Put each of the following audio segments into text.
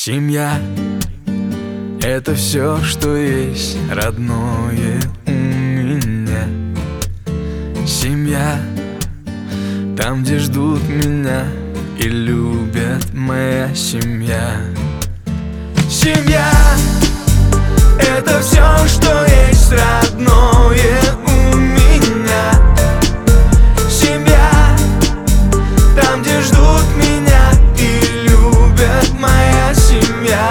Семья — это все, что есть родное у меня. Семья — там, где ждут меня и любят, моя семья. Семья — это все, что есть родное у меня. Семья — там, где ждут меня и любят, моя семья.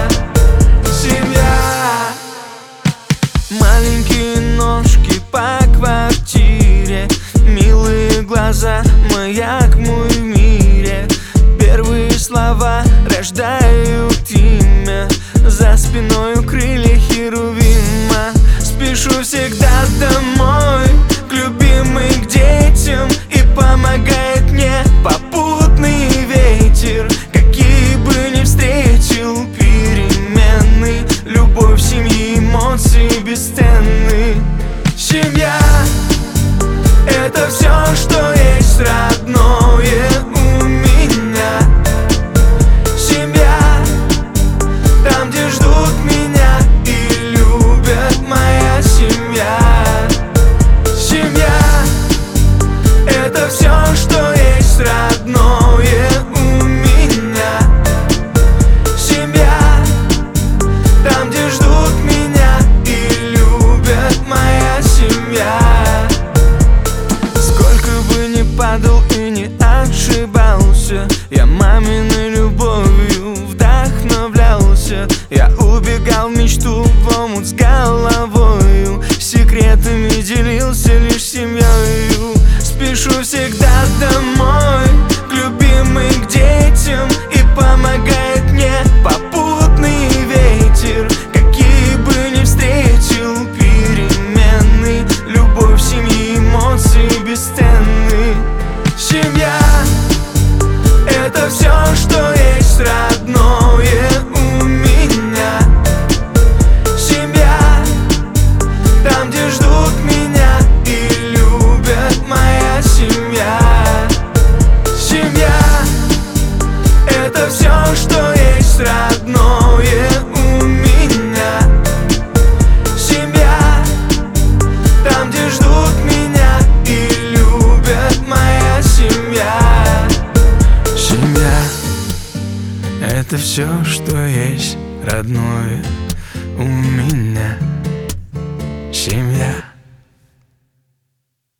Семья. Маленькие ножки по квартире, милые глаза, маяк мой в мире. Первые слова рождают имя, за спиной крылья херувима. Спешу всегда домой, к любимой, к детям, и помогает мне попутный ветер. Какие бы ни встретил перемены, любовь семьи, эмоции бесценны. Семья — это все, что есть родное у меня. Семья — там, где ждут меня и любят, моя семья. Семья — это все, что есть родное у меня. Семья — там, где ждут меня и любят, моя семья. Сколько бы ни падал и не ошибался, я маминой любовью вдохновлялся. Я убегал в мечту, в омут с головою, секретами делился лишь семьёю. Спешу всегда домой, к любимой, к детям, и помогает мне попутный ветер. Какие бы ни встретил перемены, любовь семьи, эмоции бесценны. Семья — это все, что есть родное у меня. Семья — там, где ждут меня и любят, моя семья. Семья — это все, что есть родное у меня. Семья — там, где ждут меня и любят, моя семья. Семья — это все, что есть родное у меня. Семья.